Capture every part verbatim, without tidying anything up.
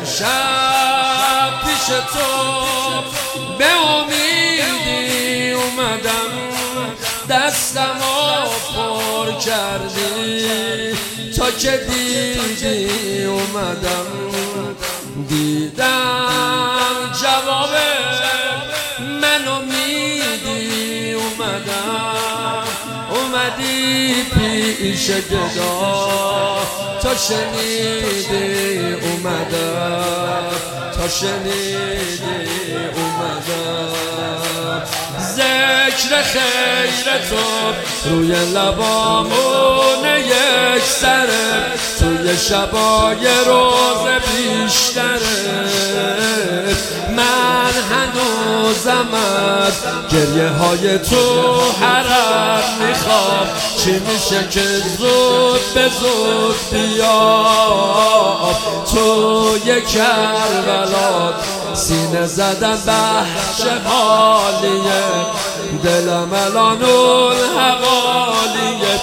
امشب پیش تو به امیدی اومدم، دستمو پر کردی تا که دیدی اومدم، دیدم جواب منو میدی اومدم، اومدی پیش گدا تا شنیدی اومدم، تا شنیدی اومدم. ذکر خیر تو روی لبامونه یک سره، توی شبای روز بیشتره، من هنوزم از گریه های تو حرم میخوام، چی میشه که زود به زود بیام توی کربلا، سینه زدن بحش حالیه، دلم الان الحوالیه،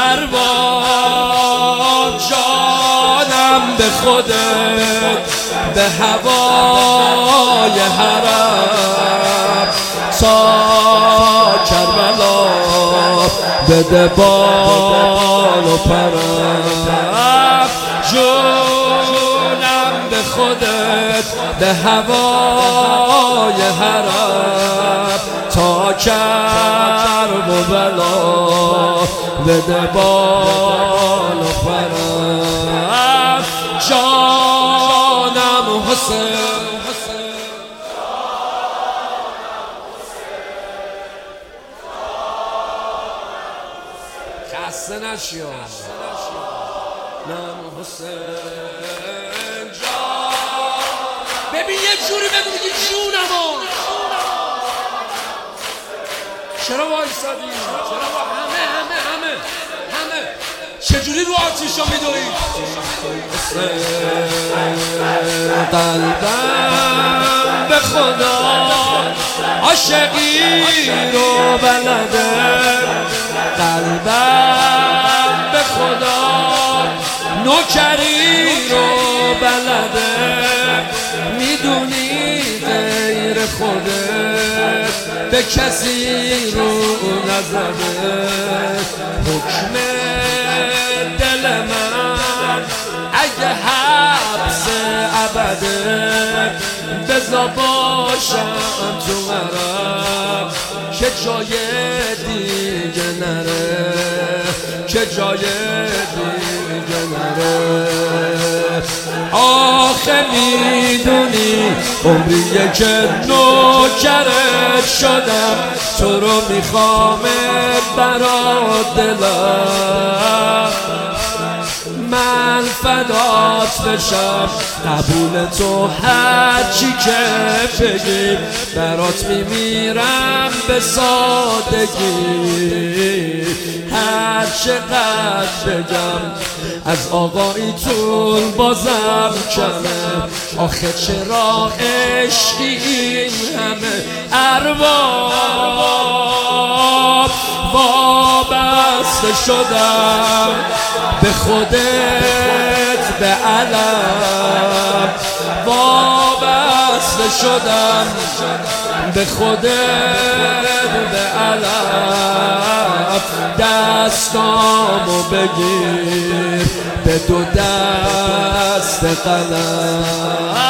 ارباب جانم به خودت به هوای حرم، تا کربلا بده بال و پرم، جونم به خودت به هوای حرم، تا کرب و بلا بده بال و پرم، جانم حسین خسته نشی نام حسین جان. ببین یه جوری بگو بگی جونمو، چرا وایسادی؟ چرا با همه همه همه همه چجوری رو آتیشا میدوی؟ قلبم به خدا عاشقی رو بلده، قلبم به خدا نوکری رو بلده، میدونی غیر خودت به کسی رو نزده، حکم دل من اگه حبس ابده، بزا باشم تو مرم که جای دیگه نره، که جای دیگه نره. آخه میدونی عمریه که نوکرت شدم، تو رو میخوام برات دلم، من فدات بشم، قبول تو هرچی که بگی، برات میمیرم به سادگی، هر چقدر بگم از آقایی طول بازم کمه، آخه چرا عشقی این همه، ارباب وابسته شدم به خودت به علم، وابسته شدم به خودت به علم، دستامو بگیر به دو دست قلم.